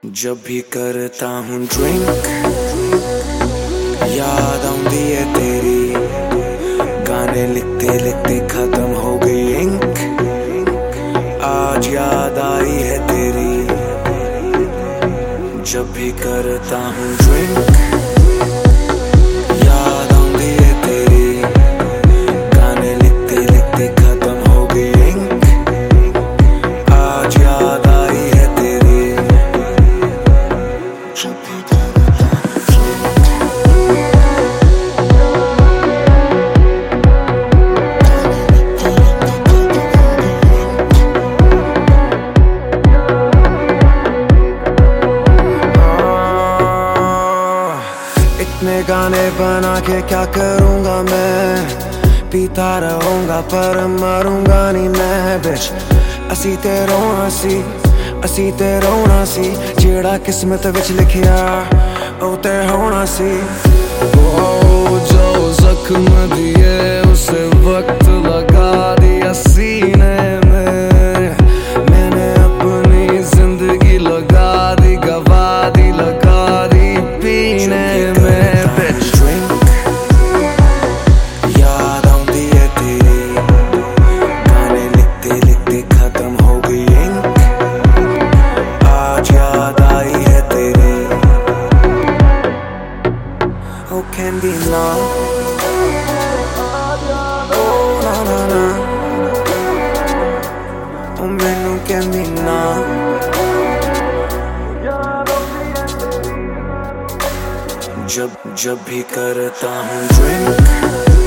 जब भी करता हूँ ड्रिंक याद आउंदी है तेरी। गाने लिखते लिखते खत्म हो गई इंक, आज याद आई है तेरी। जब भी करता हूँ ड्रिंक याद आउंदी है तेरी। गाने लिखते लिखते खत्म हो गई इंक, आज याद आई है तेरी। जब भी इतने गाने बना के क्या करूँगा मैं, पीता रहूँगा पर मरूँगा नहीं मैं बिच। असी ते रोना सी जेड़ा किस्मत विच लिखिया ओ ते होना सी। ओ जो जख्म दिए उसे वक्त लगा दिया सीने में। मैंने अपनी जिंदगी लगा दी, गवा दी, लगा दी पीने में। याद आउंदी है तेरी। गाने लिखते लिखते खत्म हो गई इंक, आज याद आई है तेरी। Oh candy ना, oh ना ना ना, oh मैनू candy ना। जब भी करता हूँ ड्रिंक